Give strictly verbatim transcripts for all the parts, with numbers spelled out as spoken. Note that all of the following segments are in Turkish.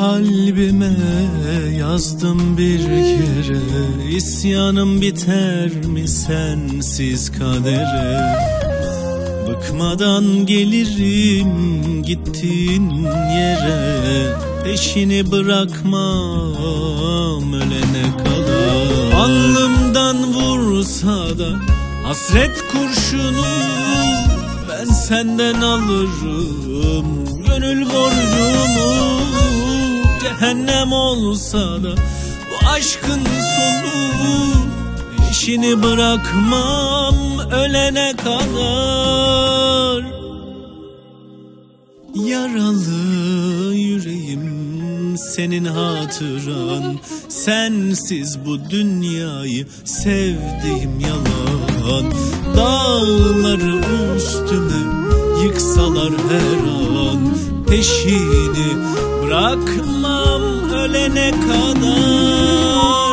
kalbime yazdım bir kere, İsyanım biter mi sensiz kadere? Bıkmadan gelirim gittiğin yere, peşini bırakmam ölene kadar. Alnımdan vursa da hasret kurşunu, ben senden alırım gönül borcumu. Cehennem olsa da bu aşkın sonu, peşini bırakmam ölene kadar. Yaralı yüreğim senin hatıran, sensiz bu dünyayı sevdiğim yalan. Dağları üstüme yıksalar her an, peşini bırakmam ölene kadar.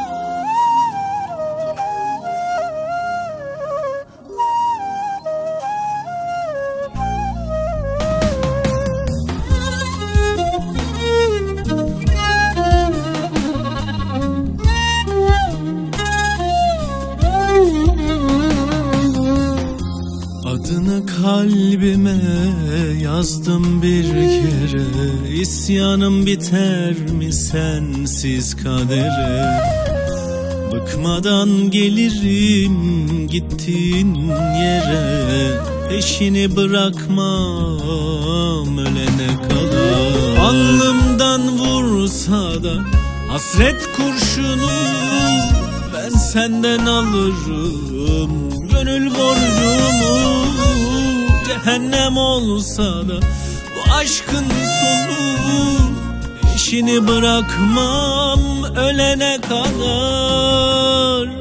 Adını kalbime yazdım bir kere, İsyanım biter mi sensiz kadere? Bıkmadan gelirim gittiğin yere, peşini bırakmam ölene kadar. Alnımdan vursa da hasret kurşunu, ben senden alırım gönül borcumu. Cehennem olsa da bu aşkın sonu, peşini bırakmam ölene kadar.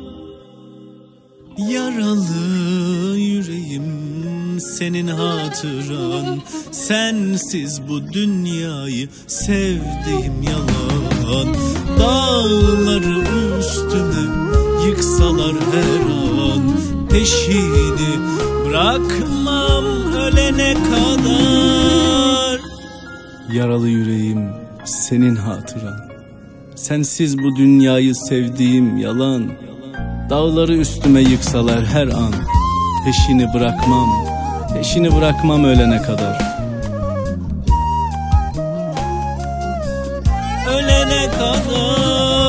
Yaralı yüreğim senin hatıran, sensiz bu dünyayı sevdiğim yalan. Dağları üstüme yıksalar her an, peşini bırakmam ölene kadar. Yaralı yüreğim senin hatıran, sensiz bu dünyayı sevdiğim yalan. Dağları üstüme yıksalar her an, peşini bırakmam, peşini bırakmam ölene kadar. Ölene kadar.